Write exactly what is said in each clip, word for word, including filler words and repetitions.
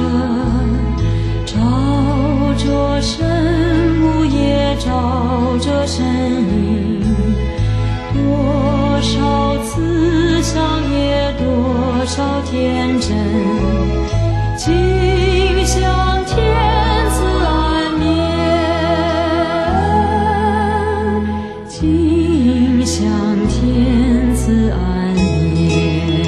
照着神母也照着神灵，多少慈祥也多少天真，尽享天赐安眠，尽享天赐安眠。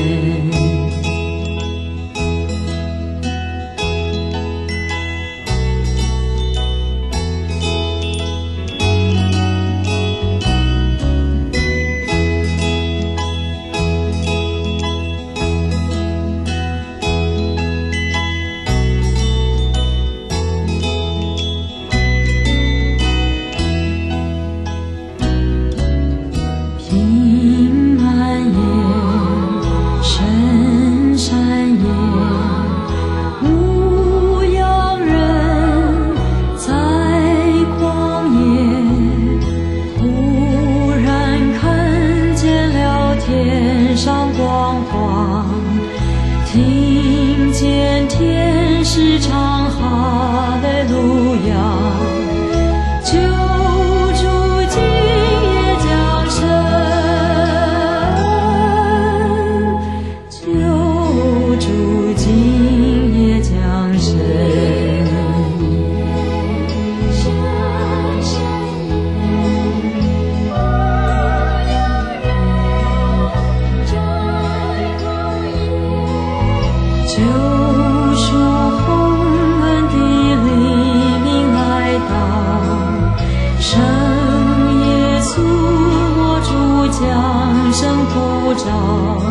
平安夜，深山夜，牧羊人在旷野，忽然看见了天上光华，听见天使唱哈利路亚。救赎洪恩的黎明来到，圣耶稣我主降生呼召。